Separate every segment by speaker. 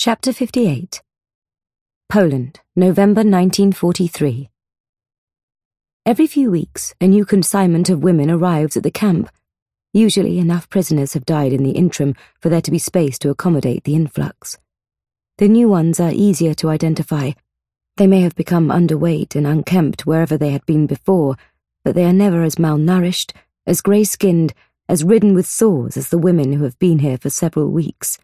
Speaker 1: Chapter 58. Poland, November 1943. Every few weeks, a new consignment of women arrives at the camp. Usually enough prisoners have died in the interim for there to be space to accommodate the influx. The new ones are easier to identify. They may have become underweight and unkempt wherever they had been before, but they are never as malnourished, as grey-skinned, as ridden with sores as the women who have been here for several weeks.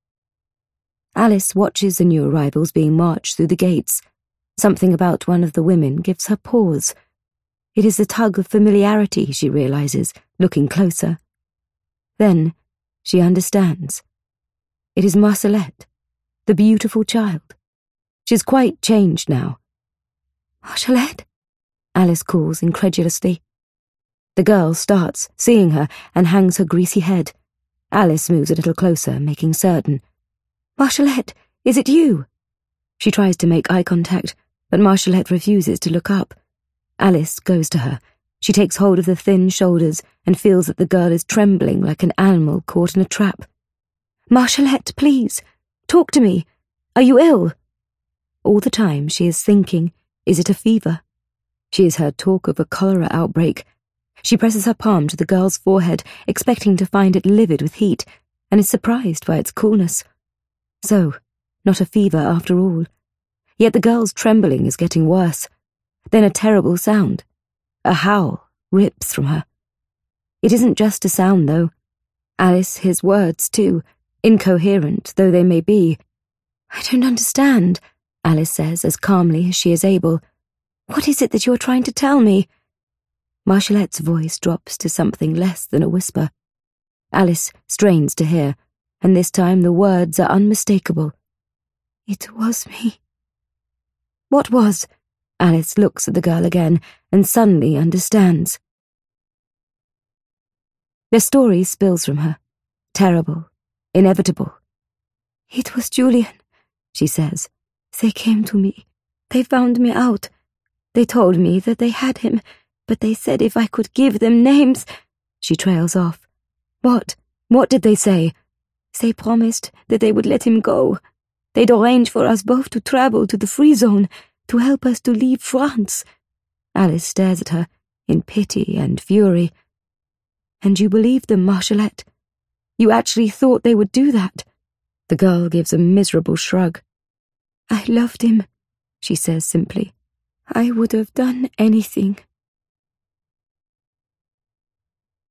Speaker 1: Alice watches the new arrivals being marched through the gates. Something about one of the women gives her pause. It is the tug of familiarity, she realizes, looking closer. Then she understands. It is Marcelette, the beautiful child. She's quite changed now. "Marcelette?" Alice calls incredulously. The girl starts, seeing her, and hangs her greasy head. Alice moves a little closer, making certain. "Marcelette, is it you?" She tries to make eye contact, but Marcelette refuses to look up. Alice goes to her. She takes hold of the thin shoulders and feels that the girl is trembling like an animal caught in a trap. "Marcelette, please, talk to me. Are you ill?" All the time she is thinking, is it a fever? She has heard talk of a cholera outbreak. She presses her palm to the girl's forehead, expecting to find it livid with heat, and is surprised by its coolness. So, not a fever after all. Yet the girl's trembling is getting worse. Then a terrible sound. A howl rips from her. It isn't just a sound, though. Alice hears words, too, incoherent though they may be. "I don't understand," Alice says as calmly as she is able. "What is it that you are trying to tell me?" Marcelette's voice drops to something less than a whisper. Alice strains to hear, and this time the words are unmistakable. "It was me." "What was?" Alice looks at the girl again and suddenly understands. The story spills from her. Terrible, inevitable. "It was Julian," she says. "They came to me. They found me out. They told me that they had him, but they said if I could give them names—" She trails off. "What? What did they say?" "They promised that they would let him go. They'd arrange for us both to travel to the free zone, to help us to leave France." Alice stares at her, in pity and fury. "And you believed them, Marcelette? You actually thought they would do that?" The girl gives a miserable shrug. "I loved him," she says simply. "I would have done anything